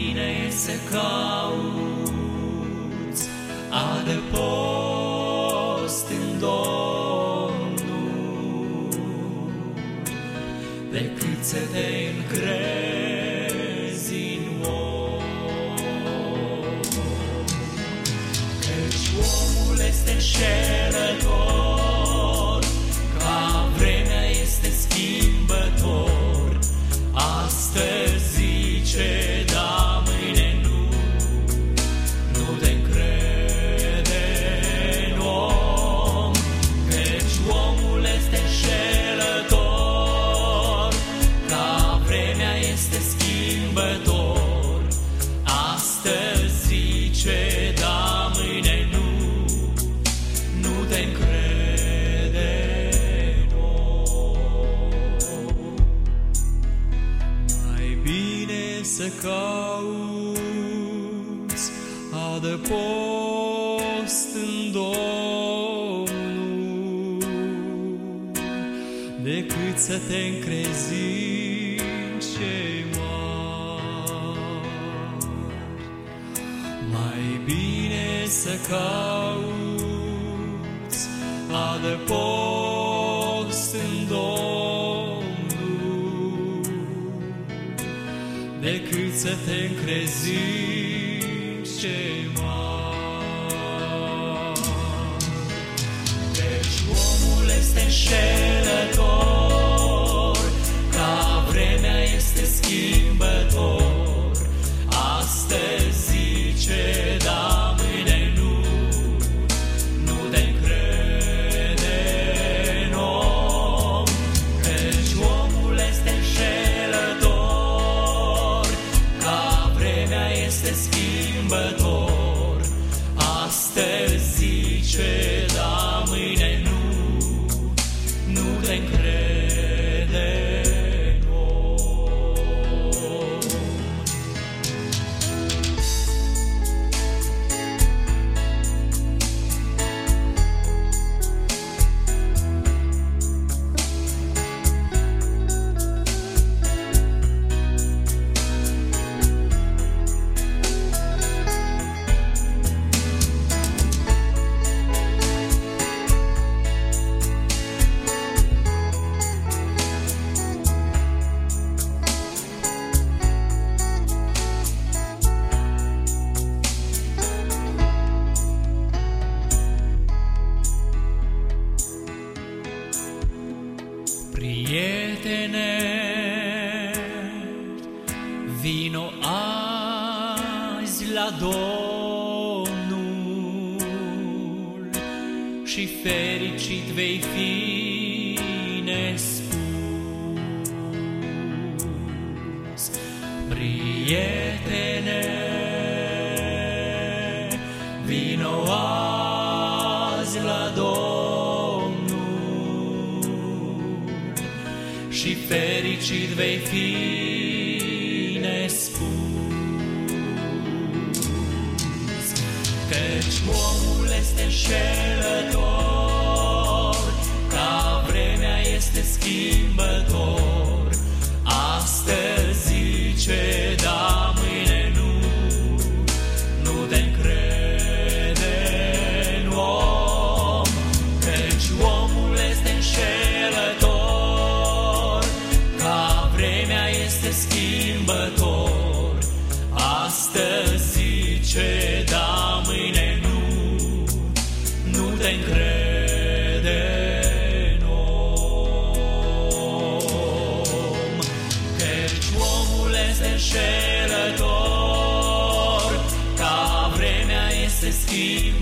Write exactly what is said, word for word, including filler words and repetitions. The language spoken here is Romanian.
bine e să cauți adăpost în Domnul, decât să te încrezi în om. Căci omul este înșelător, ca vremea este schimbător. Astăzi zice, da, mâine nu, nu te încrede în om. Căci omul este înșelător, ca vremea este schimbător. Astăzi zice, da, mâine nu, nu te încrede în om. Mai bine să cauți adăpost în Domnul, decât să te încrezi în cei mari. Mai bine să cauți adăpost în Domnul, decât să te încrezi în cei mari. Deci omul este înșelător, ca vremea este schimbător. Astăzi zice, da, mâine nu, nu te încrede în om. Căci omul este înșelător, ca vremea este schimbător. Astăzi zice, da, mâine nu, nu te încrede în om. Prietene, vino azi la Domnul și fericit vei fi nespus. Prietene, vino azi la Domnul și fericit vei fi nespus. Căci omul este înșelător, ca vremea este schimbător. Astăzi zice, da, mâine nu, nu te încrede în om. Căci omul este înșelător, ca vremea este schimbător. Astăzi zice, da, mâine nu, nu te încrede în om. Căci omul este înșelător, ca vremea este schimbător.